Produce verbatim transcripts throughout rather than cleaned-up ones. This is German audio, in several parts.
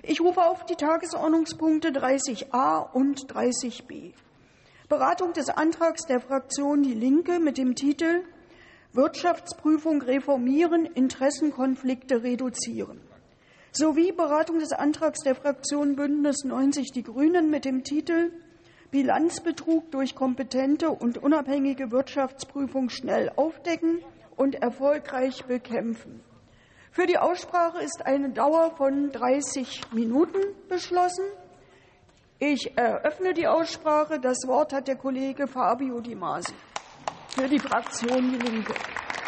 Ich rufe auf die Tagesordnungspunkte dreißig a und dreißig b. Beratung des Antrags der Fraktion Die Linke mit dem Titel Wirtschaftsprüfung reformieren, Interessenkonflikte reduzieren. Sowie Beratung des Antrags der Fraktion Bündnis neunzig Die Grünen mit dem Titel Bilanzbetrug durch kompetente und unabhängige Wirtschaftsprüfung schnell aufdecken und erfolgreich bekämpfen. Für die Aussprache ist eine Dauer von dreißig Minuten beschlossen. Ich eröffne die Aussprache. Das Wort hat der Kollege Fabio Di Masi für die Fraktion Die Linke.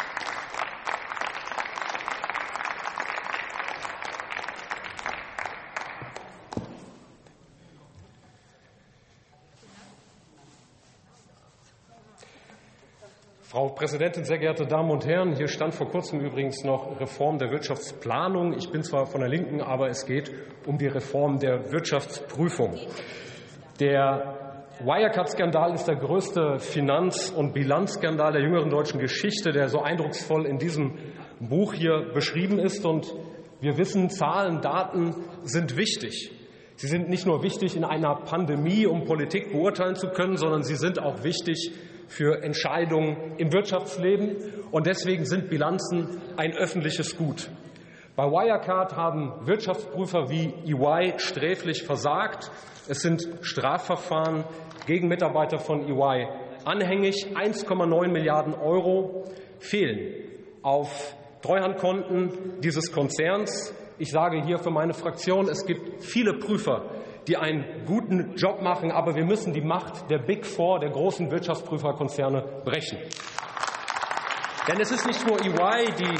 Frau Präsidentin, sehr geehrte Damen und Herren! Hier stand vor kurzem übrigens noch Reform der Wirtschaftsplanung. Ich bin zwar von der Linken, aber es geht um die Reform der Wirtschaftsprüfung. Der Wirecard-Skandal ist der größte Finanz- und Bilanzskandal der jüngeren deutschen Geschichte, der so eindrucksvoll in diesem Buch hier beschrieben ist. Und wir wissen, Zahlen, Daten sind wichtig. Sie sind nicht nur wichtig in einer Pandemie, um Politik beurteilen zu können, sondern sie sind auch wichtig für Entscheidungen im Wirtschaftsleben. Und deswegen sind Bilanzen ein öffentliches Gut. Bei Wirecard haben Wirtschaftsprüfer wie E Y sträflich versagt. Es sind Strafverfahren gegen Mitarbeiter von E Y anhängig. eins Komma neun Milliarden Euro fehlen auf Treuhandkonten dieses Konzerns. Ich sage hier für meine Fraktion, es gibt viele Prüfer, die einen guten Job machen, aber wir müssen die Macht der Big Four, der großen Wirtschaftsprüferkonzerne, brechen. Denn es ist nicht nur E Y, die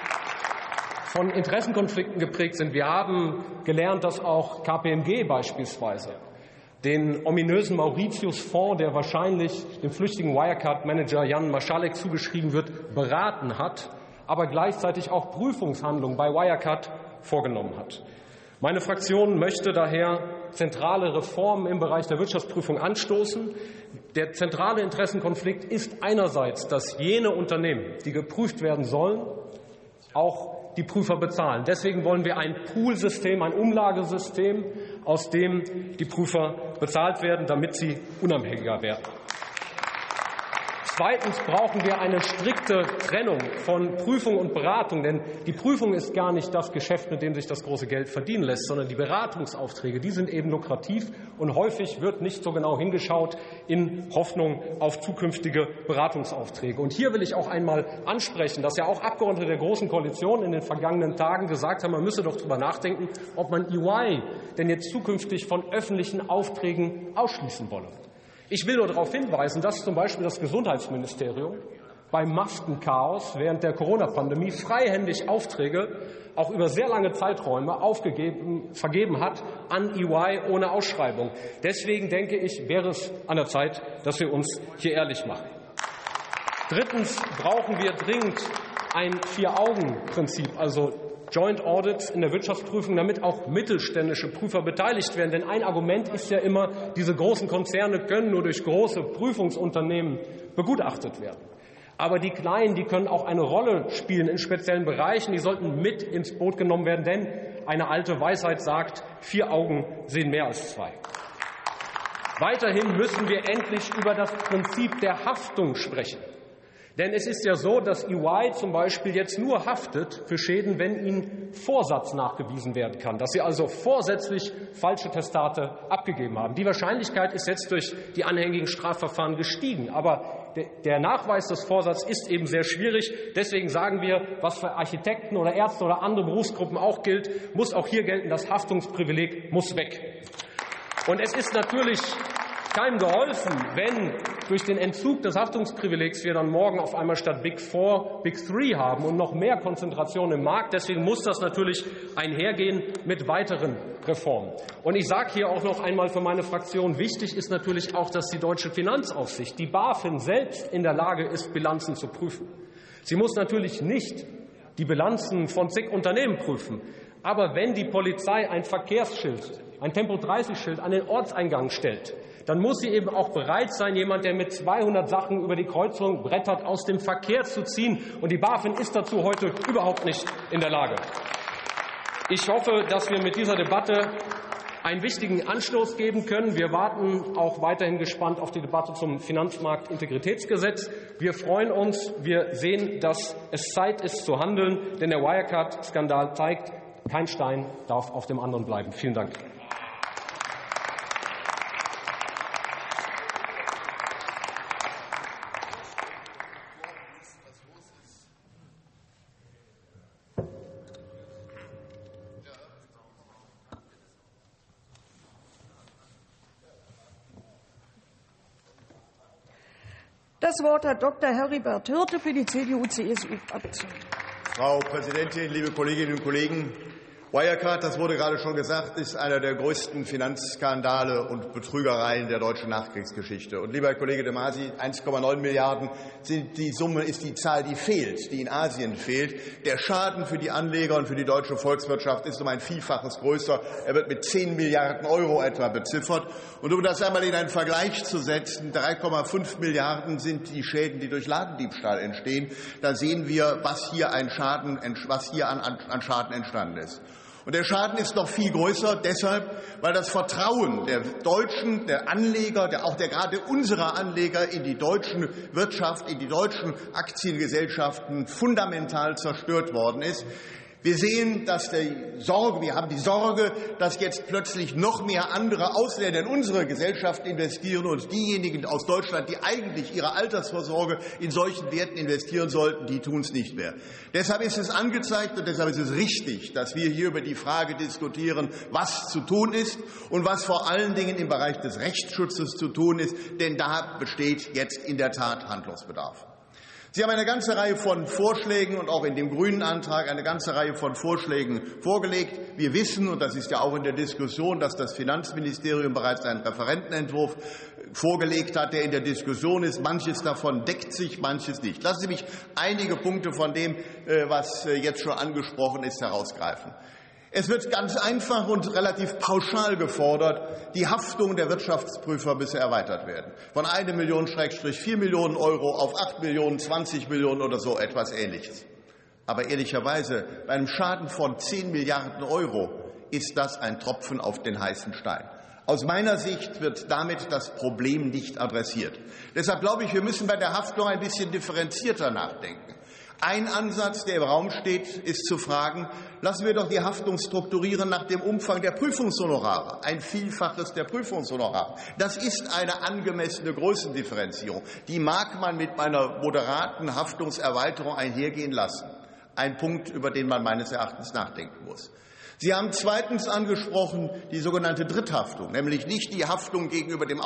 von Interessenkonflikten geprägt sind. Wir haben gelernt, dass auch K P M G beispielsweise den ominösen Mauritius-Fonds, der wahrscheinlich dem flüchtigen Wirecard-Manager Jan Marschalek zugeschrieben wird, beraten hat, aber gleichzeitig auch Prüfungshandlungen bei Wirecard vorgenommen hat. Meine Fraktion möchte daher zentrale Reformen im Bereich der Wirtschaftsprüfung anstoßen. Der zentrale Interessenkonflikt ist einerseits, dass jene Unternehmen, die geprüft werden sollen, auch die Prüfer bezahlen. Deswegen wollen wir ein Poolsystem, ein Umlagesystem, aus dem die Prüfer bezahlt werden, damit sie unabhängiger werden. Zweitens brauchen wir eine strikte Trennung von Prüfung und Beratung, denn die Prüfung ist gar nicht das Geschäft, mit dem sich das große Geld verdienen lässt, sondern die Beratungsaufträge, die sind eben lukrativ und häufig wird nicht so genau hingeschaut in Hoffnung auf zukünftige Beratungsaufträge. Und hier will ich auch einmal ansprechen, dass ja auch Abgeordnete der Großen Koalition in den vergangenen Tagen gesagt haben, man müsse doch darüber nachdenken, ob man E Y denn jetzt zukünftig von öffentlichen Aufträgen ausschließen wolle. Ich will nur darauf hinweisen, dass zum Beispiel das Gesundheitsministerium beim Maskenchaos während der Corona-Pandemie freihändig Aufträge auch über sehr lange Zeiträume aufgegeben, vergeben hat an E Y ohne Ausschreibung. Deswegen denke ich, wäre es an der Zeit, dass wir uns hier ehrlich machen. Drittens brauchen wir dringend ein Vier-Augen-Prinzip, also Joint Audits in der Wirtschaftsprüfung, damit auch mittelständische Prüfer beteiligt werden. Denn ein Argument ist ja immer, diese großen Konzerne können nur durch große Prüfungsunternehmen begutachtet werden. Aber die Kleinen, die können auch eine Rolle spielen in speziellen Bereichen. Die sollten mit ins Boot genommen werden, denn eine alte Weisheit sagt, vier Augen sehen mehr als zwei. Weiterhin müssen wir endlich über das Prinzip der Haftung sprechen. Denn es ist ja so, dass E Y zum Beispiel jetzt nur haftet für Schäden, wenn ihnen Vorsatz nachgewiesen werden kann, dass sie also vorsätzlich falsche Testate abgegeben haben. Die Wahrscheinlichkeit ist jetzt durch die anhängigen Strafverfahren gestiegen, aber der Nachweis des Vorsatzes ist eben sehr schwierig. Deswegen sagen wir, was für Architekten oder Ärzte oder andere Berufsgruppen auch gilt, muss auch hier gelten, das Haftungsprivileg muss weg. Und es ist natürlich keinem geholfen, wenn durch den Entzug des Haftungsprivilegs wir dann morgen auf einmal statt Big Four Big Three haben und noch mehr Konzentration im Markt. Deswegen muss das natürlich einhergehen mit weiteren Reformen. Und ich sage hier auch noch einmal für meine Fraktion, wichtig ist natürlich auch, dass die deutsche Finanzaufsicht, die BaFin, selbst in der Lage ist, Bilanzen zu prüfen. Sie muss natürlich nicht die Bilanzen von zig Unternehmen prüfen. Aber wenn die Polizei ein Verkehrsschild, ein Tempo dreißig Schild an den Ortseingang stellt, dann muss sie eben auch bereit sein, jemand, der mit zweihundert Sachen über die Kreuzung brettert, aus dem Verkehr zu ziehen. Und die BaFin ist dazu heute überhaupt nicht in der Lage. Ich hoffe, dass wir mit dieser Debatte einen wichtigen Anstoß geben können. Wir warten auch weiterhin gespannt auf die Debatte zum Finanzmarktintegritätsgesetz. Wir freuen uns. Wir sehen, dass es Zeit ist zu handeln, denn der Wirecard-Skandal zeigt, kein Stein darf auf dem anderen bleiben. Vielen Dank. Das Wort hat Doktor Heribert Hirte für die C D U C S U-Fraktion. Frau Präsidentin, liebe Kolleginnen und Kollegen! Wirecard, das wurde gerade schon gesagt, ist einer der größten Finanzskandale und Betrügereien der deutschen Nachkriegsgeschichte. Und lieber Herr Kollege de Masi, eins Komma neun Milliarden sind die Summe, ist die Zahl, die fehlt, die in Asien fehlt. Der Schaden für die Anleger und für die deutsche Volkswirtschaft ist um ein Vielfaches größer. Er wird mit zehn Milliarden Euro etwa beziffert. Und um das einmal in einen Vergleich zu setzen, drei Komma fünf Milliarden sind die Schäden, die durch Ladendiebstahl entstehen. Da sehen wir, was hier, ein Schaden, was hier an, an Schaden entstanden ist. Und der Schaden ist noch viel größer deshalb, weil das Vertrauen der Deutschen, der Anleger, der, auch der gerade unserer Anleger in die deutsche Wirtschaft, in die deutschen Aktiengesellschaften fundamental zerstört worden ist. Wir sehen, dass die Sorge, wir haben die Sorge, dass jetzt plötzlich noch mehr andere Ausländer in unsere Gesellschaft investieren und diejenigen aus Deutschland, die eigentlich ihre Altersvorsorge in solchen Werten investieren sollten, die tun es nicht mehr. Deshalb ist es angezeigt und deshalb ist es richtig, dass wir hier über die Frage diskutieren, was zu tun ist und was vor allen Dingen im Bereich des Rechtsschutzes zu tun ist, denn da besteht jetzt in der Tat Handlungsbedarf. Sie haben eine ganze Reihe von Vorschlägen und auch in dem grünen Antrag eine ganze Reihe von Vorschlägen vorgelegt. Wir wissen, und das ist ja auch in der Diskussion, dass das Finanzministerium bereits einen Referentenentwurf vorgelegt hat, der in der Diskussion ist. Manches davon deckt sich, manches nicht. Lassen Sie mich einige Punkte von dem, was jetzt schon angesprochen ist, herausgreifen. Es wird ganz einfach und relativ pauschal gefordert, die Haftung der Wirtschaftsprüfer müsse erweitert werden. Von eine Million Schrägstrich vier Millionen Euro auf acht Millionen, zwanzig Millionen oder so etwas Ähnliches. Aber ehrlicherweise, bei einem Schaden von zehn Milliarden Euro ist das ein Tropfen auf den heißen Stein. Aus meiner Sicht wird damit das Problem nicht adressiert. Deshalb glaube ich, wir müssen bei der Haftung ein bisschen differenzierter nachdenken. Ein Ansatz, der im Raum steht, ist zu fragen, lassen wir doch die Haftung strukturieren nach dem Umfang der Prüfungshonorare, ein Vielfaches der Prüfungshonorare. Das ist eine angemessene Größendifferenzierung. Die mag man mit einer moderaten Haftungserweiterung einhergehen lassen. Ein Punkt, über den man meines Erachtens nachdenken muss. Sie haben zweitens angesprochen die sogenannte Dritthaftung, nämlich nicht die Haftung gegenüber dem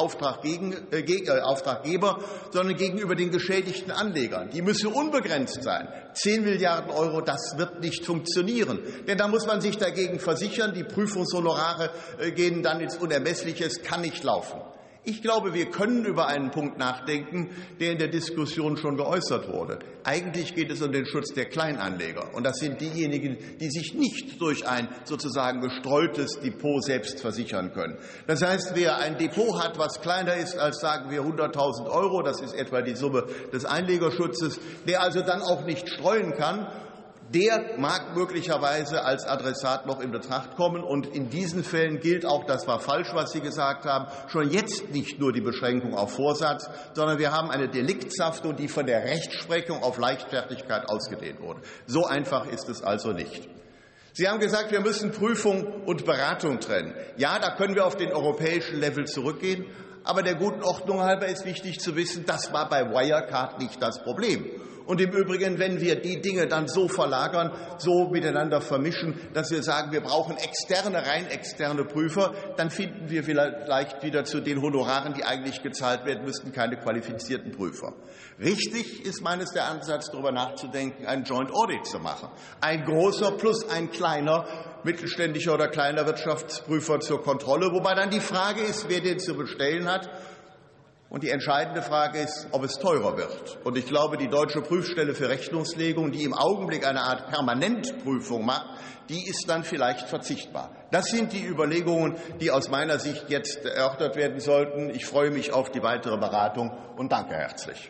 Auftraggeber, sondern gegenüber den geschädigten Anlegern. Die müsse unbegrenzt sein. Zehn Milliarden Euro, das wird nicht funktionieren. Denn da muss man sich dagegen versichern, die Prüfungshonorare gehen dann ins Unermessliche, es kann nicht laufen. Ich glaube, wir können über einen Punkt nachdenken, der in der Diskussion schon geäußert wurde. Eigentlich geht es um den Schutz der Kleinanleger. Und das sind diejenigen, die sich nicht durch ein sozusagen gestreutes Depot selbst versichern können. Das heißt, wer ein Depot hat, was kleiner ist als, sagen wir, hunderttausend Euro, das ist etwa die Summe des Einlegerschutzes, der also dann auch nicht streuen kann, der mag möglicherweise als Adressat noch in Betracht kommen. Und in diesen Fällen gilt auch, das war falsch, was Sie gesagt haben, schon jetzt nicht nur die Beschränkung auf Vorsatz, sondern wir haben eine Deliktshaftung, die von der Rechtsprechung auf Leichtfertigkeit ausgedehnt wurde. So einfach ist es also nicht. Sie haben gesagt, wir müssen Prüfung und Beratung trennen. Ja, da können wir auf den europäischen Level zurückgehen. Aber der guten Ordnung halber ist wichtig zu wissen, das war bei Wirecard nicht das Problem. Und im Übrigen, wenn wir die Dinge dann so verlagern, so miteinander vermischen, dass wir sagen, wir brauchen externe, rein externe Prüfer, dann finden wir vielleicht wieder zu den Honoraren, die eigentlich gezahlt werden müssten, keine qualifizierten Prüfer. Richtig ist meines der Ansatz, darüber nachzudenken, einen Joint Audit zu machen. Ein großer plus ein kleiner, mittelständischer oder kleiner Wirtschaftsprüfer zur Kontrolle, wobei dann die Frage ist, wer den zu bestellen hat. Und die entscheidende Frage ist, ob es teurer wird. Und ich glaube, die Deutsche Prüfstelle für Rechnungslegung, die im Augenblick eine Art Permanentprüfung macht, die ist dann vielleicht verzichtbar. Das sind die Überlegungen, die aus meiner Sicht jetzt erörtert werden sollten. Ich freue mich auf die weitere Beratung und danke herzlich.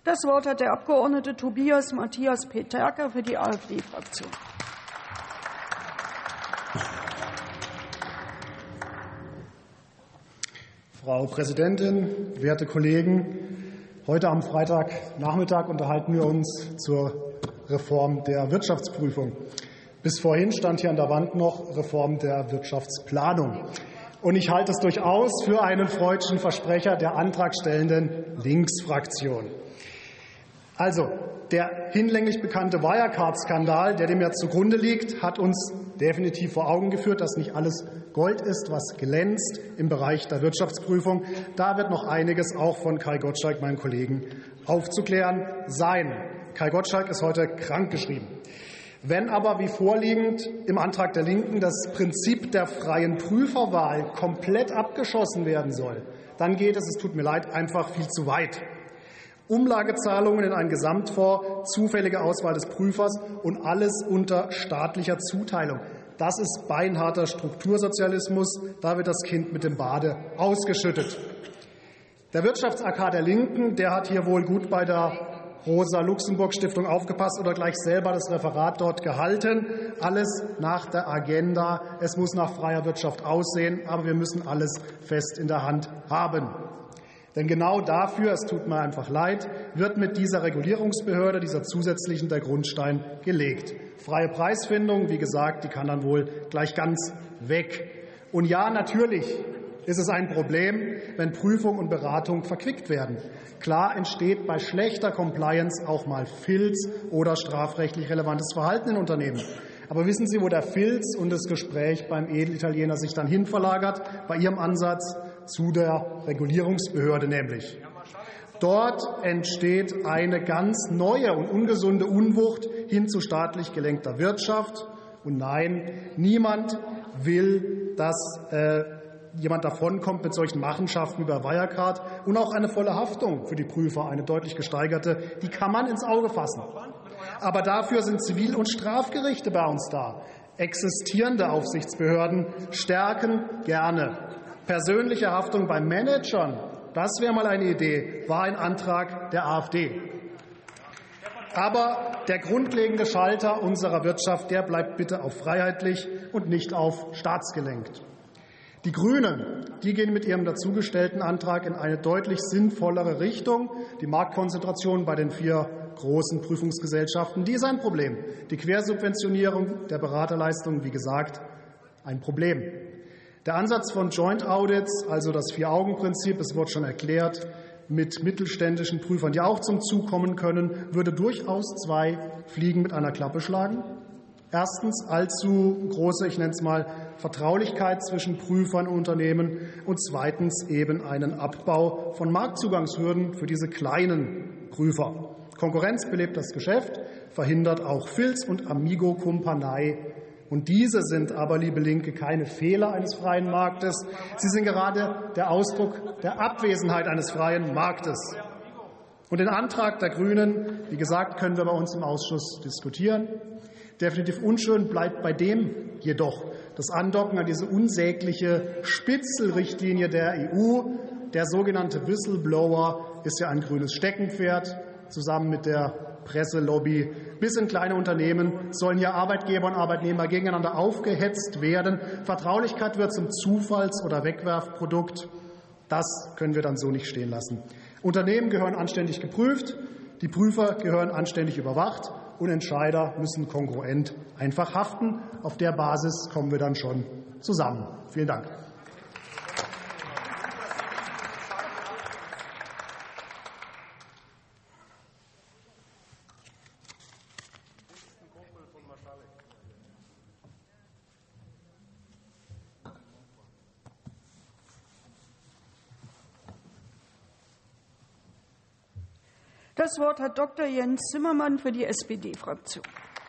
Das Wort hat der Abgeordnete Tobias Matthias Peterka für die AfD-Fraktion. Frau Präsidentin, werte Kollegen! Heute am Freitagnachmittag unterhalten wir uns zur Reform der Wirtschaftsprüfung. Bis vorhin stand hier an der Wand noch Reform der Wirtschaftsplanung. Und ich halte es durchaus für einen freudschen Versprecher der antragstellenden Linksfraktion. Also, der hinlänglich bekannte Wirecard-Skandal, der dem ja zugrunde liegt, hat uns definitiv vor Augen geführt, dass nicht alles Gold ist, was glänzt im Bereich der Wirtschaftsprüfung. Da wird noch einiges auch von Kai Gottschalk, meinem Kollegen, aufzuklären sein. Kai Gottschalk ist heute krankgeschrieben. Wenn aber, wie vorliegend im Antrag der Linken, das Prinzip der freien Prüferwahl komplett abgeschossen werden soll, dann geht es, es tut mir leid, einfach viel zu weit. Umlagezahlungen in einen Gesamtfonds, zufällige Auswahl des Prüfers und alles unter staatlicher Zuteilung. Das ist beinharter Struktursozialismus. Da wird das Kind mit dem Bade ausgeschüttet. Der Wirtschafts-A K der Linken, der hat hier wohl gut bei der Rosa-Luxemburg-Stiftung aufgepasst oder gleich selber das Referat dort gehalten. Alles nach der Agenda. Es muss nach freier Wirtschaft aussehen, aber wir müssen alles fest in der Hand haben. Denn genau dafür, es tut mir einfach leid, wird mit dieser Regulierungsbehörde, dieser zusätzlichen, der Grundstein gelegt. Freie Preisfindung, wie gesagt, die kann dann wohl gleich ganz weg. Und ja, natürlich ist es ein Problem, wenn Prüfung und Beratung verquickt werden. Klar entsteht bei schlechter Compliance auch mal Filz oder strafrechtlich relevantes Verhalten in Unternehmen. Aber wissen Sie, wo der Filz und das Gespräch beim Edelitaliener sich dann hin verlagert? Bei Ihrem Ansatz zu der Regulierungsbehörde nämlich. Dort entsteht eine ganz neue und ungesunde Unwucht hin zu staatlich gelenkter Wirtschaft. Und nein, niemand will, dass äh, jemand davonkommt mit solchen Machenschaften wie bei Wirecard. Und auch eine volle Haftung für die Prüfer, eine deutlich gesteigerte, die kann man ins Auge fassen. Aber dafür sind Zivil- und Strafgerichte bei uns da. Existierende Aufsichtsbehörden stärken gerne. Persönliche Haftung bei Managern, das wäre mal eine Idee, war ein Antrag der AfD. Aber der grundlegende Schalter unserer Wirtschaft, der bleibt bitte auf freiheitlich und nicht auf staatsgelenkt. Die Grünen, die gehen mit ihrem dazugestellten Antrag in eine deutlich sinnvollere Richtung. Die Marktkonzentration bei den vier großen Prüfungsgesellschaften, die ist ein Problem. Die Quersubventionierung der Beraterleistungen, wie gesagt, ein Problem. Der Ansatz von Joint Audits, also das Vier-Augen-Prinzip, es wurde schon erklärt, mit mittelständischen Prüfern, die auch zum Zug kommen können, würde durchaus zwei Fliegen mit einer Klappe schlagen. Erstens allzu große, ich nenne es mal, Vertraulichkeit zwischen Prüfern und Unternehmen und zweitens eben einen Abbau von Marktzugangshürden für diese kleinen Prüfer. Konkurrenz belebt das Geschäft, verhindert auch Filz und Amigo-Kumpanei. Und diese sind aber, liebe Linke, keine Fehler eines freien Marktes. Sie sind gerade der Ausdruck der Abwesenheit eines freien Marktes. Und den Antrag der Grünen, wie gesagt, können wir bei uns im Ausschuss diskutieren. Definitiv unschön bleibt bei dem jedoch das Andocken an diese unsägliche Spitzelrichtlinie der E U. Der sogenannte Whistleblower ist ja ein grünes Steckenpferd. Zusammen mit der Presselobby bis in kleine Unternehmen sollen hier Arbeitgeber und Arbeitnehmer gegeneinander aufgehetzt werden. Vertraulichkeit wird zum Zufalls- oder Wegwerfprodukt. Das können wir dann so nicht stehen lassen. Unternehmen gehören anständig geprüft, die Prüfer gehören anständig überwacht und Entscheider müssen kongruent einfach haften. Auf der Basis kommen wir dann schon zusammen. Vielen Dank. Das Wort hat Doktor Jens Zimmermann für die S P D-Fraktion.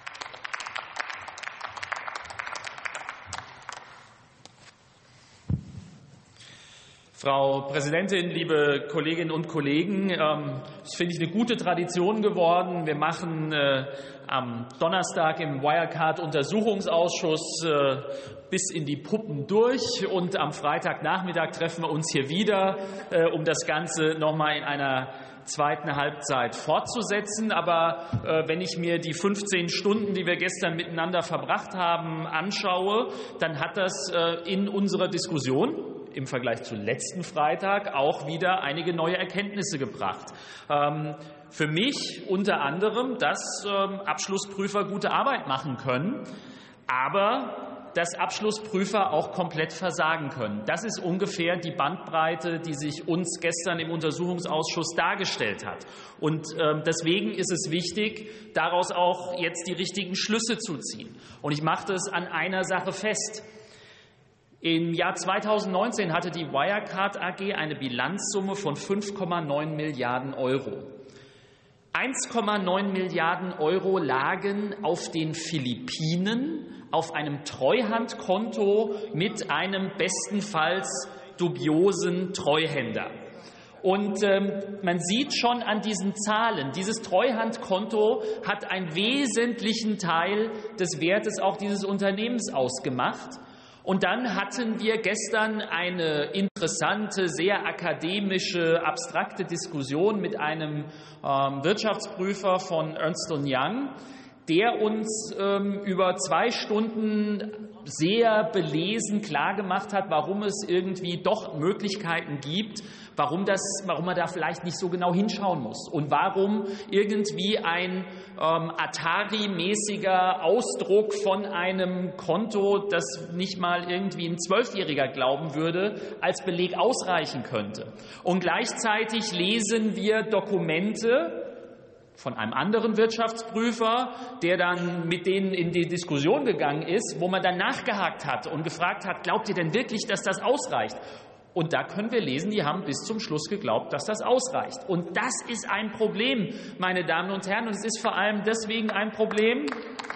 Frau Präsidentin, liebe Kolleginnen und Kollegen! Es finde ich eine gute Tradition geworden. Wir machen äh, am Donnerstag im Wirecard-Untersuchungsausschuss äh, bis in die Puppen durch. Und am Freitagnachmittag treffen wir uns hier wieder, äh, um das Ganze noch mal in einer zweiten Halbzeit fortzusetzen. Aber äh, wenn ich mir die fünfzehn Stunden, die wir gestern miteinander verbracht haben, anschaue, dann hat das äh, in unserer Diskussion im Vergleich zu letzten Freitag auch wieder einige neue Erkenntnisse gebracht. Ähm, für mich unter anderem, dass ähm, Abschlussprüfer gute Arbeit machen können, aber dass Abschlussprüfer auch komplett versagen können. Das ist ungefähr die Bandbreite, die sich uns gestern im Untersuchungsausschuss dargestellt hat. Und ähm, deswegen ist es wichtig, daraus auch jetzt die richtigen Schlüsse zu ziehen. Und ich mache das an einer Sache fest. Im Jahr zweitausendneunzehn hatte die Wirecard A G eine Bilanzsumme von fünf Komma neun Milliarden Euro. eins Komma neun Milliarden Euro lagen auf den Philippinen auf einem Treuhandkonto mit einem bestenfalls dubiosen Treuhänder. Und ähm, man sieht schon an diesen Zahlen, dieses Treuhandkonto hat einen wesentlichen Teil des Wertes auch dieses Unternehmens ausgemacht. Und dann hatten wir gestern eine interessante, sehr akademische, abstrakte Diskussion mit einem ähm, Wirtschaftsprüfer von Ernst und Young, der uns ähm, über zwei Stunden sehr belesen klargemacht hat, warum es irgendwie doch Möglichkeiten gibt, warum, das, warum man da vielleicht nicht so genau hinschauen muss und warum irgendwie ein ähm, Atari-mäßiger Ausdruck von einem Konto, das nicht mal irgendwie ein Zwölfjähriger glauben würde, als Beleg ausreichen könnte. Und gleichzeitig lesen wir Dokumente von einem anderen Wirtschaftsprüfer, der dann mit denen in die Diskussion gegangen ist, wo man dann nachgehakt hat und gefragt hat, glaubt ihr denn wirklich, dass das ausreicht? Und da können wir lesen, die haben bis zum Schluss geglaubt, dass das ausreicht. Und das ist ein Problem, meine Damen und Herren. Und es ist vor allem deswegen ein Problem,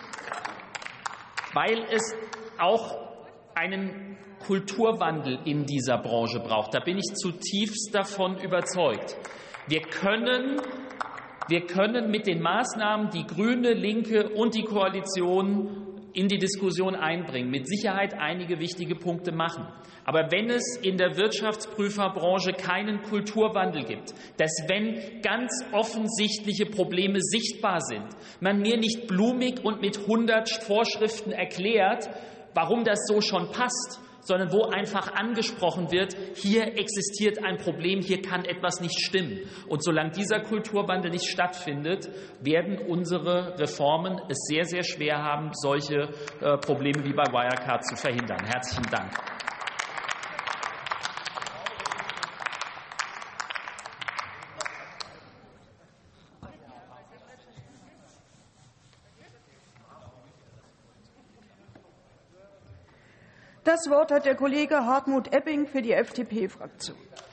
weil es auch einen Kulturwandel in dieser Branche braucht. Da bin ich zutiefst davon überzeugt. Wir können Wir können mit den Maßnahmen, die Grüne, Linke und die Koalition in die Diskussion einbringen, mit Sicherheit einige wichtige Punkte machen. Aber wenn es in der Wirtschaftsprüferbranche keinen Kulturwandel gibt, dass wenn ganz offensichtliche Probleme sichtbar sind, man mir nicht blumig und mit hundert Vorschriften erklärt, warum das so schon passt, sondern wo einfach angesprochen wird, hier existiert ein Problem, hier kann etwas nicht stimmen. Und solange dieser Kulturwandel nicht stattfindet, werden unsere Reformen es sehr, sehr schwer haben, solche äh, Probleme wie bei Wirecard zu verhindern. Herzlichen Dank. Das Wort hat der Kollege Hartmut Epping für die F D P-Fraktion.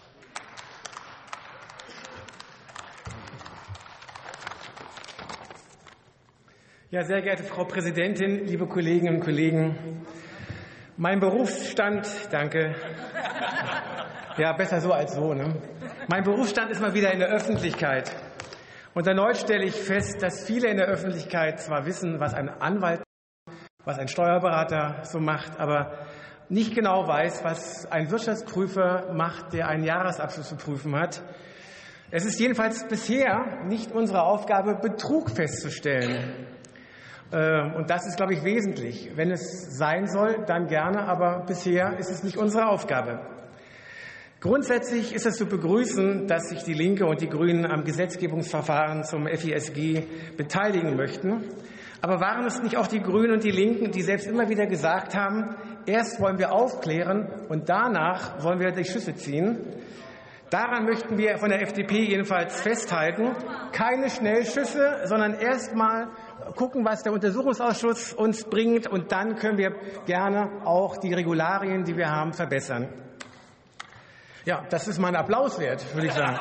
Ja, sehr geehrte Frau Präsidentin, liebe Kolleginnen und Kollegen, mein Berufsstand, danke, ja, besser so als so, ne? Mein Berufsstand ist mal wieder in der Öffentlichkeit. Und erneut stelle ich fest, dass viele in der Öffentlichkeit zwar wissen, was ein Anwalt, was ein Steuerberater so macht, aber nicht genau weiß, was ein Wirtschaftsprüfer macht, der einen Jahresabschluss zu prüfen hat. Es ist jedenfalls bisher nicht unsere Aufgabe, Betrug festzustellen. Und das ist, glaube ich, wesentlich. Wenn es sein soll, dann gerne, aber bisher ist es nicht unsere Aufgabe. Grundsätzlich ist es zu begrüßen, dass sich die Linke und die Grünen am Gesetzgebungsverfahren zum F I S G beteiligen möchten. Aber waren es nicht auch die Grünen und die Linken, die selbst immer wieder gesagt haben, erst wollen wir aufklären und danach wollen wir die Schlüsse ziehen? Daran möchten wir von der F D P jedenfalls festhalten. Keine Schnellschüsse, sondern erst mal gucken, was der Untersuchungsausschuss uns bringt. Und dann können wir gerne auch die Regularien, die wir haben, verbessern. Ja, das ist mal ein Applaus wert, würde ich sagen.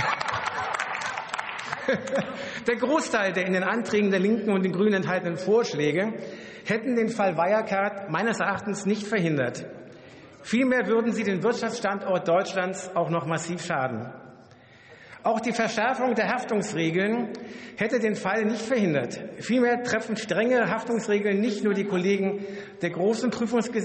Der Großteil der in den Anträgen der Linken und den Grünen enthaltenen Vorschläge hätten den Fall Wirecard meines Erachtens nicht verhindert. Vielmehr würden sie den Wirtschaftsstandort Deutschlands auch noch massiv schaden. Auch die Verschärfung der Haftungsregeln hätte den Fall nicht verhindert. Vielmehr treffen strenge Haftungsregeln nicht nur die Kollegen der großen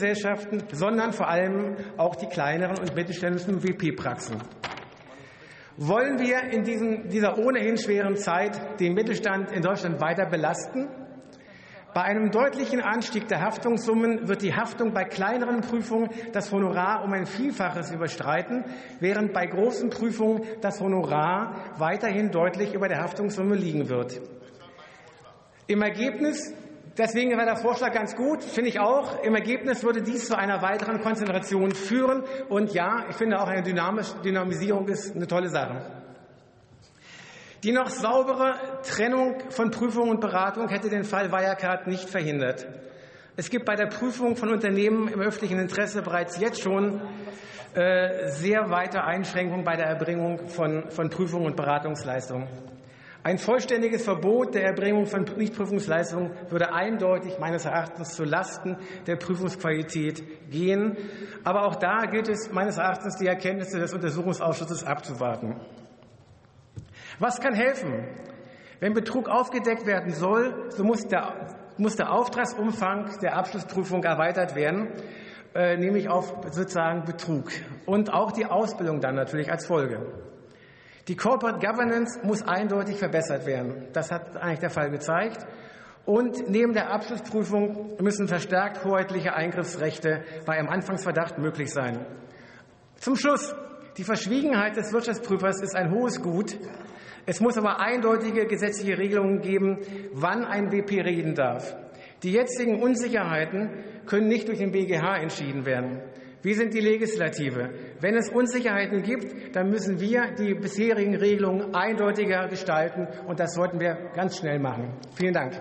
Prüfungsgesellschaften, sondern vor allem auch die kleineren und mittelständischen W P-Praxen. Wollen wir in diesem, dieser ohnehin schweren Zeit den Mittelstand in Deutschland weiter belasten? Bei einem deutlichen Anstieg der Haftungssummen wird die Haftung bei kleineren Prüfungen das Honorar um ein Vielfaches überstreiten, während bei großen Prüfungen das Honorar weiterhin deutlich über der Haftungssumme liegen wird. Im Ergebnis, deswegen war der Vorschlag ganz gut, finde ich auch, im Ergebnis würde dies zu einer weiteren Konzentration führen. Und ja, ich finde auch eine Dynamisierung ist eine tolle Sache. Die noch saubere Trennung von Prüfung und Beratung hätte den Fall Wirecard nicht verhindert. Es gibt bei der Prüfung von Unternehmen im öffentlichen Interesse bereits jetzt schon äh, sehr weite Einschränkungen bei der Erbringung von, von Prüfung und Beratungsleistungen. Ein vollständiges Verbot der Erbringung von Nichtprüfungsleistungen würde eindeutig meines Erachtens zu Lasten der Prüfungsqualität gehen. Aber auch da gilt es meines Erachtens, die Erkenntnisse des Untersuchungsausschusses abzuwarten. Was kann helfen? Wenn Betrug aufgedeckt werden soll, so muss der, muss der Auftragsumfang der Abschlussprüfung erweitert werden, äh, nämlich auf sozusagen Betrug. Und auch die Ausbildung dann natürlich als Folge. Die Corporate Governance muss eindeutig verbessert werden. Das hat eigentlich der Fall gezeigt. Und neben der Abschlussprüfung müssen verstärkt hoheitliche Eingriffsrechte bei einem Anfangsverdacht möglich sein. Zum Schluss. Die Verschwiegenheit des Wirtschaftsprüfers ist ein hohes Gut. Es muss aber eindeutige gesetzliche Regelungen geben, wann ein W P reden darf. Die jetzigen Unsicherheiten können nicht durch den B G H entschieden werden. Wir sind die Legislative. Wenn es Unsicherheiten gibt, dann müssen wir die bisherigen Regelungen eindeutiger gestalten, und das sollten wir ganz schnell machen. Vielen Dank.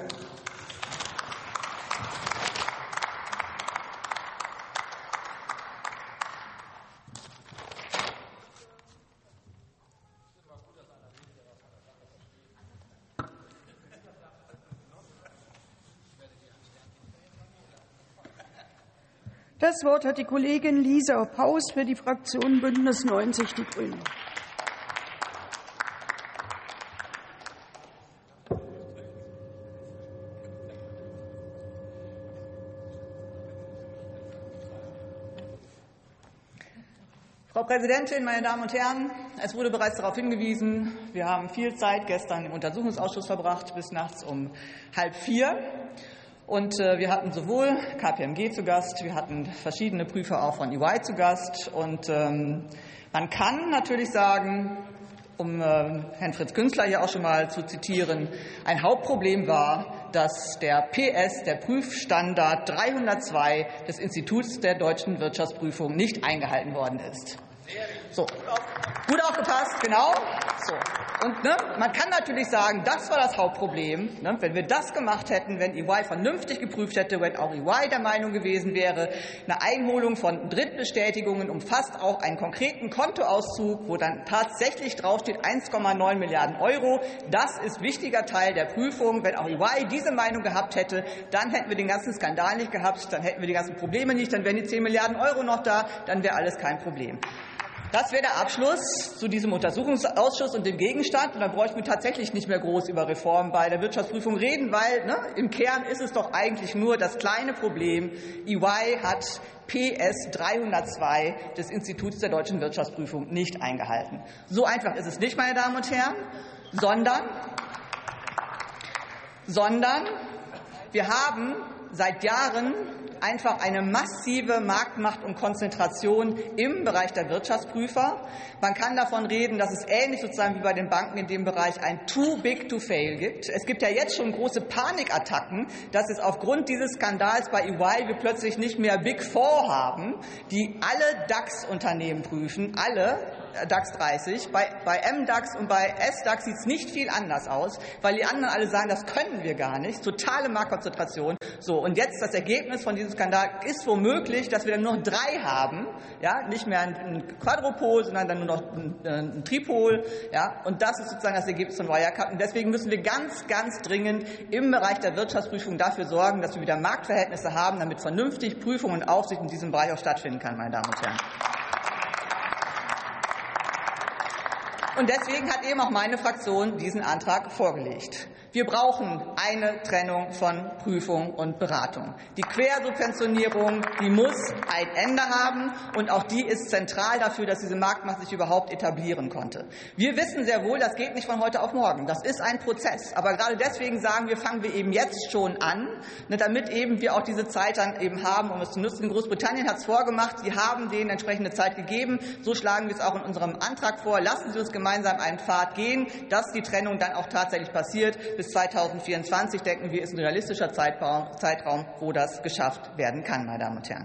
Das Wort hat die Kollegin Lisa Paus für die Fraktion Bündnis neunzig Die Grünen. Frau Präsidentin, meine Damen und Herren! Es wurde bereits darauf hingewiesen, wir haben viel Zeit gestern im Untersuchungsausschuss verbracht, bis nachts um halb vier. Und wir hatten sowohl K P M G zu Gast, wir hatten verschiedene Prüfer auch von E Y zu Gast. Und ähm, man kann natürlich sagen, um äh, Herrn Fritz Künzler hier auch schon mal zu zitieren, ein Hauptproblem war, dass der P S, der Prüfstandard dreihundertzwei des Instituts der deutschen Wirtschaftsprüfung, nicht eingehalten worden ist. So. Gut aufgepasst, genau. So. Und ne, man kann natürlich sagen, das war das Hauptproblem. Ne, wenn wir das gemacht hätten, wenn E Y vernünftig geprüft hätte, wenn auch E Y der Meinung gewesen wäre, eine Einholung von Drittbestätigungen umfasst auch einen konkreten Kontoauszug, wo dann tatsächlich draufsteht eins Komma neun Milliarden Euro. Das ist wichtiger Teil der Prüfung. Wenn auch E Y diese Meinung gehabt hätte, dann hätten wir den ganzen Skandal nicht gehabt, dann hätten wir die ganzen Probleme nicht, dann wären die zehn Milliarden Euro noch da, dann wäre alles kein Problem. Das wäre der Abschluss zu diesem Untersuchungsausschuss und dem Gegenstand. Und dann bräuchten wir tatsächlich nicht mehr groß über Reformen bei der Wirtschaftsprüfung reden, weil ne, im Kern ist es doch eigentlich nur das kleine Problem, E Y hat P S dreihundertzwei des Instituts der deutschen Wirtschaftsprüfung nicht eingehalten. So einfach ist es nicht, meine Damen und Herren, sondern, sondern wir haben seit Jahren einfach eine massive Marktmacht und Konzentration im Bereich der Wirtschaftsprüfer. Man kann davon reden, dass es ähnlich sozusagen wie bei den Banken in dem Bereich ein Too Big to Fail gibt. Es gibt ja jetzt schon große Panikattacken, dass es aufgrund dieses Skandals bei E Y wir plötzlich nicht mehr Big Four haben, die alle DAX-Unternehmen prüfen, alle DAX dreißig. Bei, bei M DAX und bei S DAX sieht es nicht viel anders aus, weil die anderen alle sagen, das können wir gar nicht. Totale Marktkonzentration. So, und jetzt das Ergebnis von diesem Skandal ist womöglich, dass wir dann nur noch drei haben, ja, nicht mehr ein Quadrupol, sondern dann nur noch ein, ein Tripol, ja, und das ist sozusagen das Ergebnis von Wirecard. Und deswegen müssen wir ganz, ganz dringend im Bereich der Wirtschaftsprüfung dafür sorgen, dass wir wieder Marktverhältnisse haben, damit vernünftig Prüfung und Aufsicht in diesem Bereich auch stattfinden kann, meine Damen und Herren. Und deswegen hat eben auch meine Fraktion diesen Antrag vorgelegt. Wir brauchen eine Trennung von Prüfung und Beratung. Die Quersubventionierung, die muss ein Ende haben, und auch die ist zentral dafür, dass diese Marktmacht sich überhaupt etablieren konnte. Wir wissen sehr wohl, das geht nicht von heute auf morgen. Das ist ein Prozess. Aber gerade deswegen sagen wir, fangen wir eben jetzt schon an, damit eben wir auch diese Zeit dann eben haben, um es zu nutzen. Großbritannien hat es vorgemacht. Sie haben denen entsprechende Zeit gegeben. So schlagen wir es auch in unserem Antrag vor. Lassen Sie uns gemeinsam einen Pfad gehen, dass die Trennung dann auch tatsächlich passiert. Bis zweitausendvierundzwanzig, denken wir, ist ein realistischer Zeitraum, wo das geschafft werden kann, meine Damen und Herren.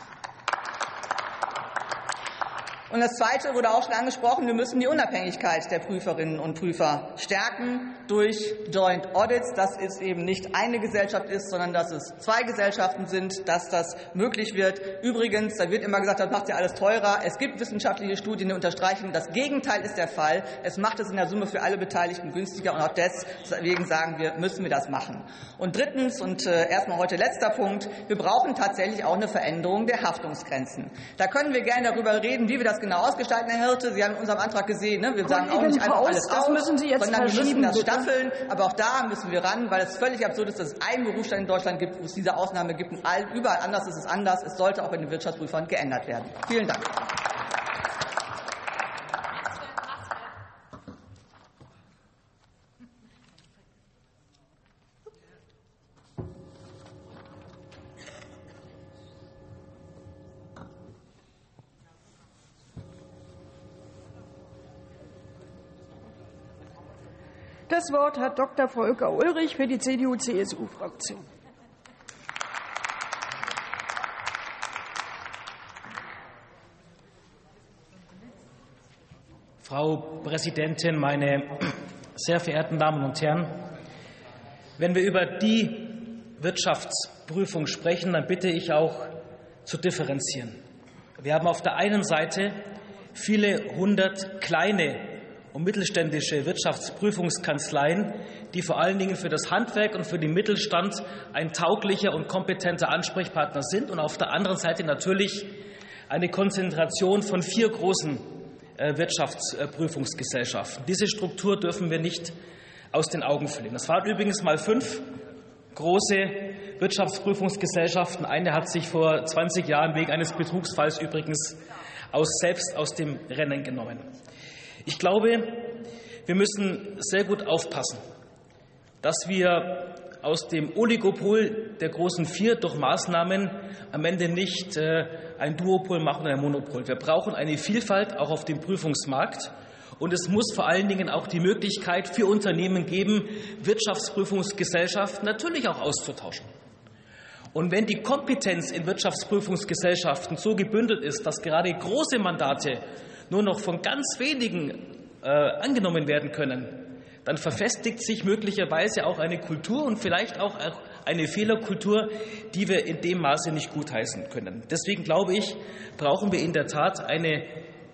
Und das Zweite wurde auch schon angesprochen. Wir müssen die Unabhängigkeit der Prüferinnen und Prüfer stärken durch Joint Audits, dass es eben nicht eine Gesellschaft ist, sondern dass es zwei Gesellschaften sind, dass das möglich wird. Übrigens, da wird immer gesagt, das macht ja alles teurer. Es gibt wissenschaftliche Studien, die unterstreichen, das Gegenteil ist der Fall. Es macht es in der Summe für alle Beteiligten günstiger, und auch deswegen sagen wir, müssen wir das machen. Und drittens, und äh, erstmal heute letzter Punkt, wir brauchen tatsächlich auch eine Veränderung der Haftungsgrenzen. Da können wir gerne darüber reden, wie wir das genau ausgestalten, Herr Hirte. Sie haben in unserem Antrag gesehen, ne? Wir sagen auch nicht einfach alles das müssen Sie jetzt sondern wir müssen das bitte. staffeln. Aber auch da müssen wir ran, weil es völlig absurd ist, dass es einen Berufsstand in Deutschland gibt, wo es diese Ausnahme gibt. Und überall anders ist es anders. Es sollte auch bei den Wirtschaftsprüfern geändert werden. Vielen Dank. Das Wort hat Doktor Volker Ulrich für die C D U C S U-Fraktion. Frau Präsidentin, meine sehr verehrten Damen und Herren! Wenn wir über die Wirtschaftsprüfung sprechen, dann bitte ich auch zu differenzieren. Wir haben auf der einen Seite viele hundert kleine und mittelständische Wirtschaftsprüfungskanzleien, die vor allen Dingen für das Handwerk und für den Mittelstand ein tauglicher und kompetenter Ansprechpartner sind, und auf der anderen Seite natürlich eine Konzentration von vier großen Wirtschaftsprüfungsgesellschaften. Diese Struktur dürfen wir nicht aus den Augen verlieren. Das waren übrigens mal fünf große Wirtschaftsprüfungsgesellschaften. Eine hat sich vor zwanzig Jahren wegen eines Betrugsfalls übrigens aus, selbst aus dem Rennen genommen. Ich glaube, wir müssen sehr gut aufpassen, dass wir aus dem Oligopol der großen Vier durch Maßnahmen am Ende nicht äh, ein Duopol machen oder ein Monopol. Wir brauchen eine Vielfalt auch auf dem Prüfungsmarkt, und es muss vor allen Dingen auch die Möglichkeit für Unternehmen geben, Wirtschaftsprüfungsgesellschaften natürlich auch auszutauschen. Und wenn die Kompetenz in Wirtschaftsprüfungsgesellschaften so gebündelt ist, dass gerade große Mandate nur noch von ganz wenigen äh, angenommen werden können, dann verfestigt sich möglicherweise auch eine Kultur und vielleicht auch eine Fehlerkultur, die wir in dem Maße nicht gutheißen können. Deswegen glaube ich, brauchen wir in der Tat eine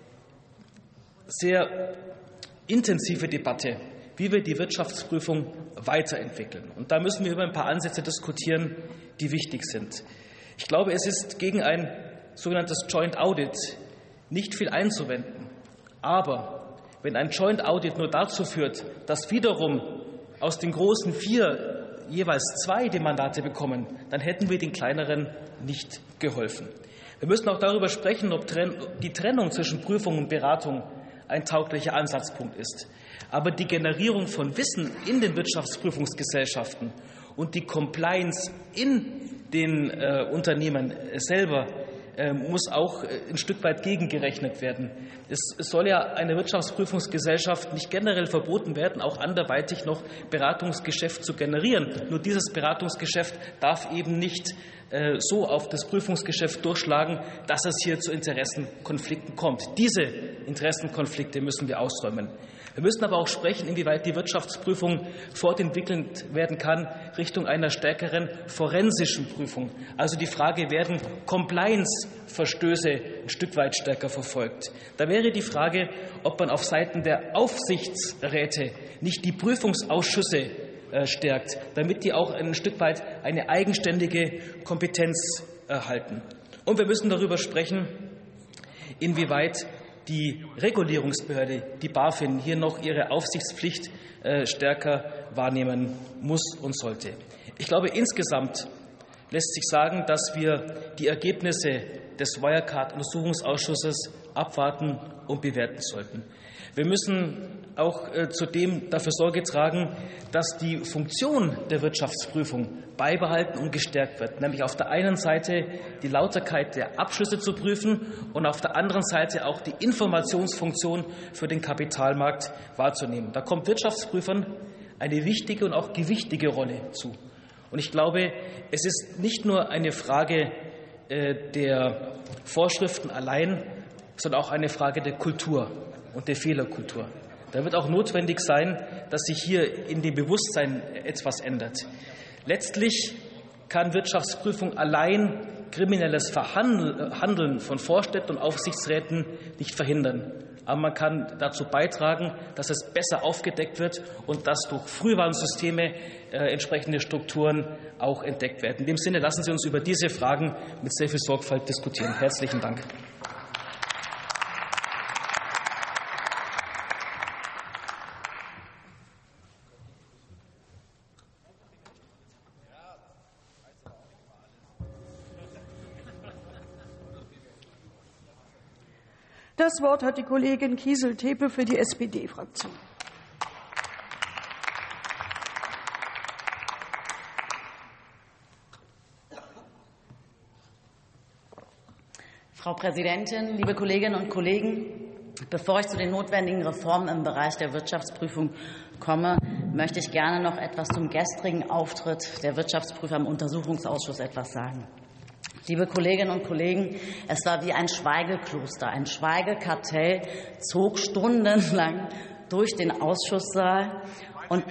sehr intensive Debatte, wie wir die Wirtschaftsprüfung weiterentwickeln. Und da müssen wir über ein paar Ansätze diskutieren, die wichtig sind. Ich glaube, es ist gegen ein sogenanntes Joint Audit nicht viel einzuwenden. Aber wenn ein Joint Audit nur dazu führt, dass wiederum aus den großen vier jeweils zwei die Mandate bekommen, dann hätten wir den kleineren nicht geholfen. Wir müssen auch darüber sprechen, ob die Trennung zwischen Prüfung und Beratung ein tauglicher Ansatzpunkt ist. Aber die Generierung von Wissen in den Wirtschaftsprüfungsgesellschaften und die Compliance in den äh, Unternehmen selber äh, muss auch äh, ein Stück weit gegengerechnet werden. Es, es soll ja eine Wirtschaftsprüfungsgesellschaft nicht generell verboten werden, auch anderweitig noch Beratungsgeschäft zu generieren. Nur dieses Beratungsgeschäft darf eben nicht äh, so auf das Prüfungsgeschäft durchschlagen, dass es hier zu Interessenkonflikten kommt. Diese Interessenkonflikte müssen wir ausräumen. Wir müssen aber auch sprechen, inwieweit die Wirtschaftsprüfung fortentwickelt werden kann Richtung einer stärkeren forensischen Prüfung. Also die Frage, werden Compliance-Verstöße ein Stück weit stärker verfolgt? Da wäre die Frage, ob man auf Seiten der Aufsichtsräte nicht die Prüfungsausschüsse stärkt, damit die auch ein Stück weit eine eigenständige Kompetenz erhalten. Und wir müssen darüber sprechen, inwieweit die Regulierungsbehörde, die BaFin, hier noch ihre Aufsichtspflicht äh, stärker wahrnehmen muss und sollte. Ich glaube, insgesamt lässt sich sagen, dass wir die Ergebnisse des Wirecard-Untersuchungsausschusses abwarten und bewerten sollten. Wir müssen auch äh, zudem dafür Sorge tragen, dass die Funktion der Wirtschaftsprüfung beibehalten und gestärkt wird, nämlich auf der einen Seite die Lauterkeit der Abschlüsse zu prüfen und auf der anderen Seite auch die Informationsfunktion für den Kapitalmarkt wahrzunehmen. Da kommt Wirtschaftsprüfern eine wichtige und auch gewichtige Rolle zu. Und ich glaube, es ist nicht nur eine Frage äh, der Vorschriften allein, sondern auch eine Frage der Kultur und der Fehlerkultur. Da wird auch notwendig sein, dass sich hier in dem Bewusstsein etwas ändert. Letztlich kann Wirtschaftsprüfung allein kriminelles Verhandeln von Vorständen und Aufsichtsräten nicht verhindern. Aber man kann dazu beitragen, dass es besser aufgedeckt wird und dass durch Frühwarnsysteme äh, entsprechende Strukturen auch entdeckt werden. In dem Sinne lassen Sie uns über diese Fragen mit sehr viel Sorgfalt diskutieren. Herzlichen Dank. Das Wort hat die Kollegin Kiesel-Tepe für die S P D-Fraktion. Frau Präsidentin, liebe Kolleginnen und Kollegen! Bevor ich zu den notwendigen Reformen im Bereich der Wirtschaftsprüfung komme, möchte ich gerne noch etwas zum gestrigen Auftritt der Wirtschaftsprüfer im Untersuchungsausschuss etwas sagen. Liebe Kolleginnen und Kollegen, es war wie ein Schweigekloster. Ein Schweigekartell zog stundenlang durch den Ausschusssaal. Und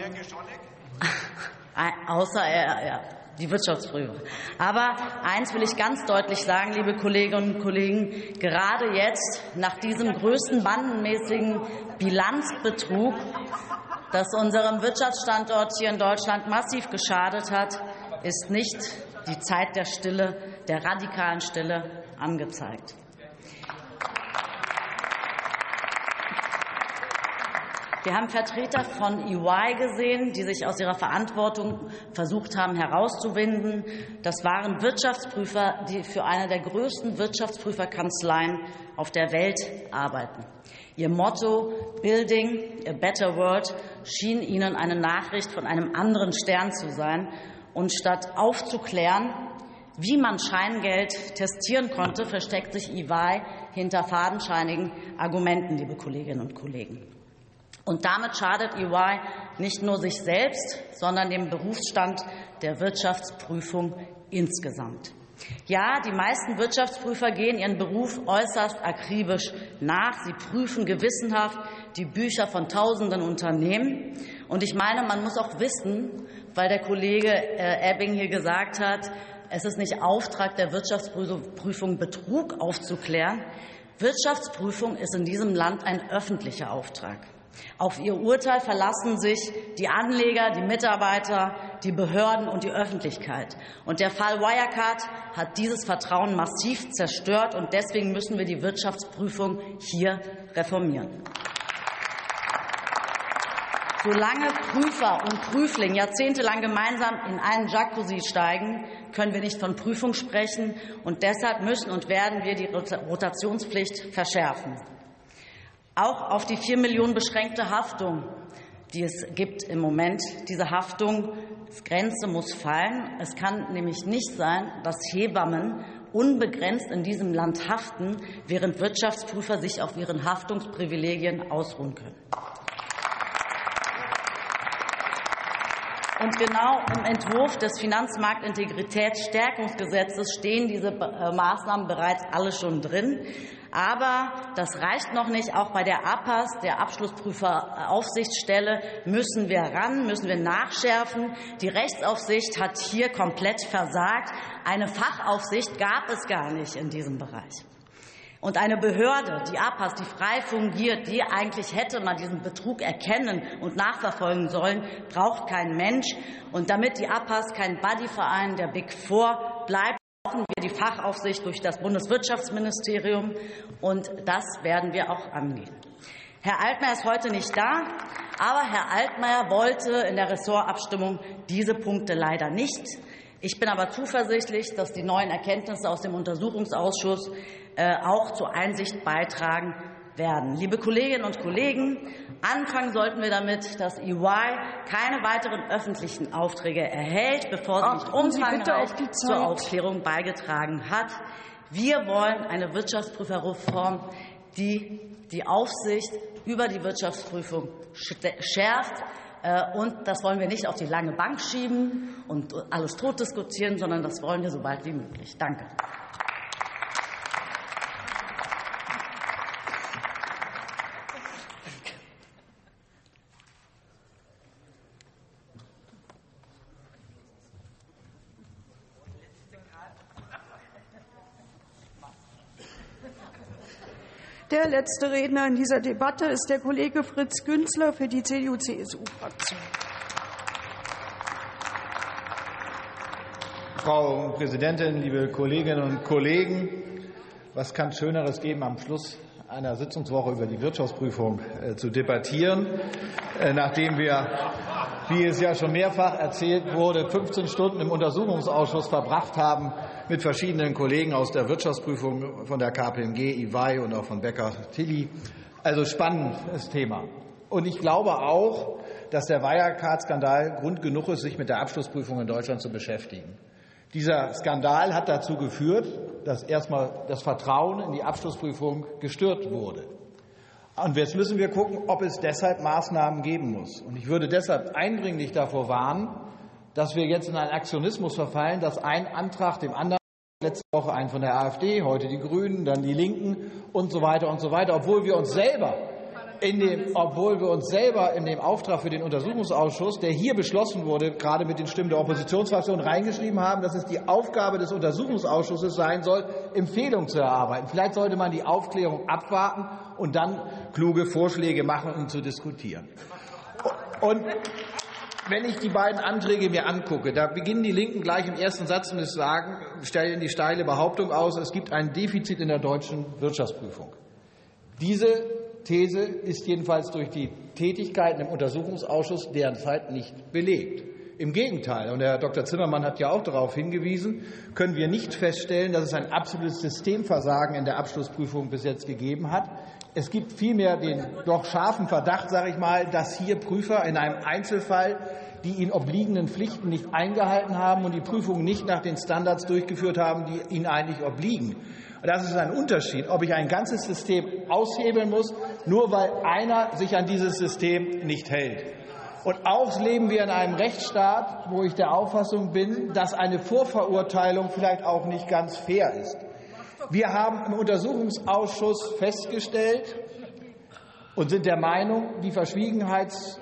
außer er, ja, die Wirtschaftsprüfer. Aber eins will ich ganz deutlich sagen, liebe Kolleginnen und Kollegen, gerade jetzt, nach diesem größten bandenmäßigen Bilanzbetrug, das unserem Wirtschaftsstandort hier in Deutschland massiv geschadet hat, ist nicht die Zeit der Stille, der radikalen Stille angezeigt. Wir haben Vertreter von E Y gesehen, die sich aus ihrer Verantwortung versucht haben herauszuwinden. Das waren Wirtschaftsprüfer, die für eine der größten Wirtschaftsprüferkanzleien auf der Welt arbeiten. Ihr Motto Building a Better World schien ihnen eine Nachricht von einem anderen Stern zu sein. Und statt aufzuklären, wie man Scheingeld testieren konnte, versteckt sich E Y hinter fadenscheinigen Argumenten, liebe Kolleginnen und Kollegen. Und damit schadet E Y nicht nur sich selbst, sondern dem Berufsstand der Wirtschaftsprüfung insgesamt. Ja, die meisten Wirtschaftsprüfer gehen ihren Beruf äußerst akribisch nach. Sie prüfen gewissenhaft die Bücher von tausenden Unternehmen. Und ich meine, man muss auch wissen, weil der Kollege Ebbing hier gesagt hat, es ist nicht Auftrag der Wirtschaftsprüfung, Betrug aufzuklären. Wirtschaftsprüfung ist in diesem Land ein öffentlicher Auftrag. Auf ihr Urteil verlassen sich die Anleger, die Mitarbeiter, die Behörden und die Öffentlichkeit. Und der Fall Wirecard hat dieses Vertrauen massiv zerstört. Und deswegen müssen wir die Wirtschaftsprüfung hier reformieren. Solange Prüfer und Prüfling jahrzehntelang gemeinsam in einen Jacuzzi steigen, können wir nicht von Prüfung sprechen. Und deshalb müssen und werden wir die Rotationspflicht verschärfen. Auch auf die vier Millionen beschränkte Haftung, die es gibt im Moment. Diese Haftungsgrenze muss fallen. Es kann nämlich nicht sein, dass Hebammen unbegrenzt in diesem Land haften, während Wirtschaftsprüfer sich auf ihren Haftungsprivilegien ausruhen können. Und genau im Entwurf des Finanzmarktintegritätsstärkungsgesetzes stehen diese Maßnahmen bereits alle schon drin. Aber das reicht noch nicht. Auch bei der A P A S, der Abschlussprüferaufsichtsstelle, müssen wir ran, müssen wir nachschärfen. Die Rechtsaufsicht hat hier komplett versagt. Eine Fachaufsicht gab es gar nicht in diesem Bereich. Und eine Behörde, die A P A S, die frei fungiert, die eigentlich hätte man diesen Betrug erkennen und nachverfolgen sollen, braucht kein Mensch. Und damit die A P A S kein Buddyverein der Big Four bleibt, brauchen wir die Fachaufsicht durch das Bundeswirtschaftsministerium. Und das werden wir auch angehen. Herr Altmaier ist heute nicht da, aber Herr Altmaier wollte in der Ressortabstimmung diese Punkte leider nicht. Ich bin aber zuversichtlich, dass die neuen Erkenntnisse aus dem Untersuchungsausschuss äh, auch zur Einsicht beitragen werden. Liebe Kolleginnen und Kollegen, anfangen sollten wir damit, dass E Y keine weiteren öffentlichen Aufträge erhält, bevor sie nicht umfangreich zur Aufklärung beigetragen hat. Wir wollen eine Wirtschaftsprüferreform, die die Aufsicht über die Wirtschaftsprüfung schärft. Und das wollen wir nicht auf die lange Bank schieben und alles tot diskutieren, sondern das wollen wir so bald wie möglich. Danke. Der letzte Redner in dieser Debatte ist der Kollege Fritz Günzler für die C D U C S U-Fraktion. Frau Präsidentin, liebe Kolleginnen und Kollegen! Was kann Schöneres geben, am Schluss einer Sitzungswoche über die Wirtschaftsprüfung äh, zu debattieren, äh, nachdem wir, wie es ja schon mehrfach erzählt wurde, fünfzehn Stunden im Untersuchungsausschuss verbracht haben mit verschiedenen Kollegen aus der Wirtschaftsprüfung von der K P M G, E Y und auch von Becker-Tilly. Also spannendes Thema. Und ich glaube auch, dass der Wirecard-Skandal Grund genug ist, sich mit der Abschlussprüfung in Deutschland zu beschäftigen. Dieser Skandal hat dazu geführt, dass erstmal das Vertrauen in die Abschlussprüfung gestört wurde. Und jetzt müssen wir gucken, ob es deshalb Maßnahmen geben muss. Und ich würde deshalb eindringlich davor warnen, dass wir jetzt in einen Aktionismus verfallen, dass ein Antrag dem anderen, letzte Woche einen von der AfD, heute die Grünen, dann die Linken und so weiter und so weiter, obwohl wir uns selber in dem, obwohl wir uns selber in dem Auftrag für den Untersuchungsausschuss, der hier beschlossen wurde, gerade mit den Stimmen der Oppositionsfraktion reingeschrieben haben, dass es die Aufgabe des Untersuchungsausschusses sein soll, Empfehlungen zu erarbeiten. Vielleicht sollte man die Aufklärung abwarten und dann kluge Vorschläge machen, um zu diskutieren. Und wenn ich die beiden Anträge mir angucke, da beginnen die Linken gleich im ersten Satz mit sagen, stellen die steile Behauptung aus, es gibt ein Defizit in der deutschen Wirtschaftsprüfung. Diese These ist jedenfalls durch die Tätigkeiten im Untersuchungsausschuss derzeit nicht belegt. Im Gegenteil, und Herr Doktor Zimmermann hat ja auch darauf hingewiesen, können wir nicht feststellen, dass es ein absolutes Systemversagen in der Abschlussprüfung bis jetzt gegeben hat. Es gibt vielmehr den doch scharfen Verdacht, sage ich mal, dass hier Prüfer in einem Einzelfall die ihnen obliegenden Pflichten nicht eingehalten haben und die Prüfungen nicht nach den Standards durchgeführt haben, die ihnen eigentlich obliegen. Und das ist ein Unterschied, ob ich ein ganzes System aushebeln muss, nur weil einer sich an dieses System nicht hält. Und auch leben wir in einem Rechtsstaat, wo ich der Auffassung bin, dass eine Vorverurteilung vielleicht auch nicht ganz fair ist. Wir haben im Untersuchungsausschuss festgestellt und sind der Meinung, die Verschwiegenheits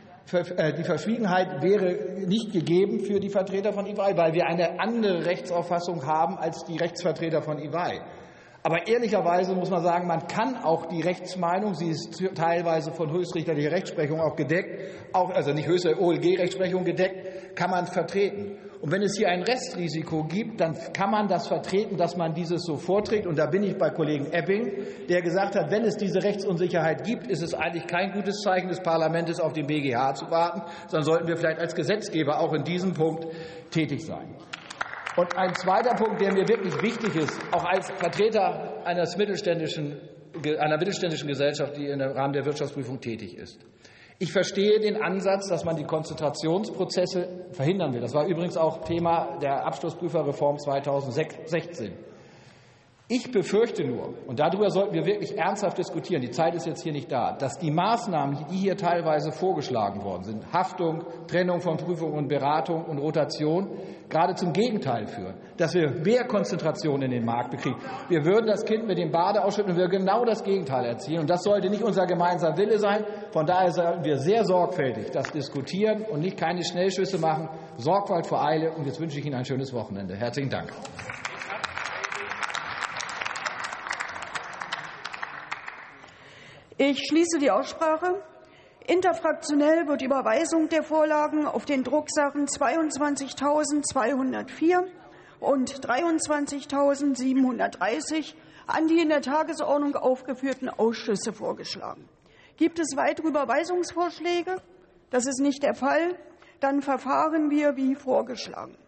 Die Verschwiegenheit wäre nicht gegeben für die Vertreter von E Y, weil wir eine andere Rechtsauffassung haben als die Rechtsvertreter von E Y. Aber ehrlicherweise muss man sagen, man kann auch die Rechtsmeinung, sie ist teilweise von höchstrichterlicher Rechtsprechung auch gedeckt, auch, also nicht höchste O L G-Rechtsprechung gedeckt, kann man vertreten. Und wenn es hier ein Restrisiko gibt, dann kann man das vertreten, dass man dieses so vorträgt. Und da bin ich bei Kollegen Epping, der gesagt hat, wenn es diese Rechtsunsicherheit gibt, ist es eigentlich kein gutes Zeichen des Parlaments, auf den B G H zu warten, sondern sollten wir vielleicht als Gesetzgeber auch in diesem Punkt tätig sein. Und ein zweiter Punkt, der mir wirklich wichtig ist, auch als Vertreter eines mittelständischen, einer mittelständischen Gesellschaft, die im Rahmen der Wirtschaftsprüfung tätig ist. Ich verstehe den Ansatz, dass man die Konzentrationsprozesse verhindern will. Das war übrigens auch Thema der Abschlussprüferreform zweitausendsechzehn. Ich befürchte nur, und darüber sollten wir wirklich ernsthaft diskutieren, die Zeit ist jetzt hier nicht da, dass die Maßnahmen, die hier teilweise vorgeschlagen worden sind, Haftung, Trennung von Prüfung und Beratung und Rotation, gerade zum Gegenteil führen, dass wir mehr Konzentration in den Markt bekriegen. Wir würden das Kind mit dem Bade ausschütten und wir genau das Gegenteil erzielen. Und das sollte nicht unser gemeinsamer Wille sein. Von daher sollten wir sehr sorgfältig das diskutieren und nicht keine Schnellschüsse machen. Sorgfalt vor Eile. Und jetzt wünsche ich Ihnen ein schönes Wochenende. Herzlichen Dank. Ich schließe die Aussprache. Interfraktionell wird Überweisung der Vorlagen auf den Drucksachen zweiundzwanzigtausendzweihundertvier und dreiundzwanzigtausendsiebenhundertdreißig an die in der Tagesordnung aufgeführten Ausschüsse vorgeschlagen. Gibt es weitere Überweisungsvorschläge? Das ist nicht der Fall. Dann verfahren wir wie vorgeschlagen.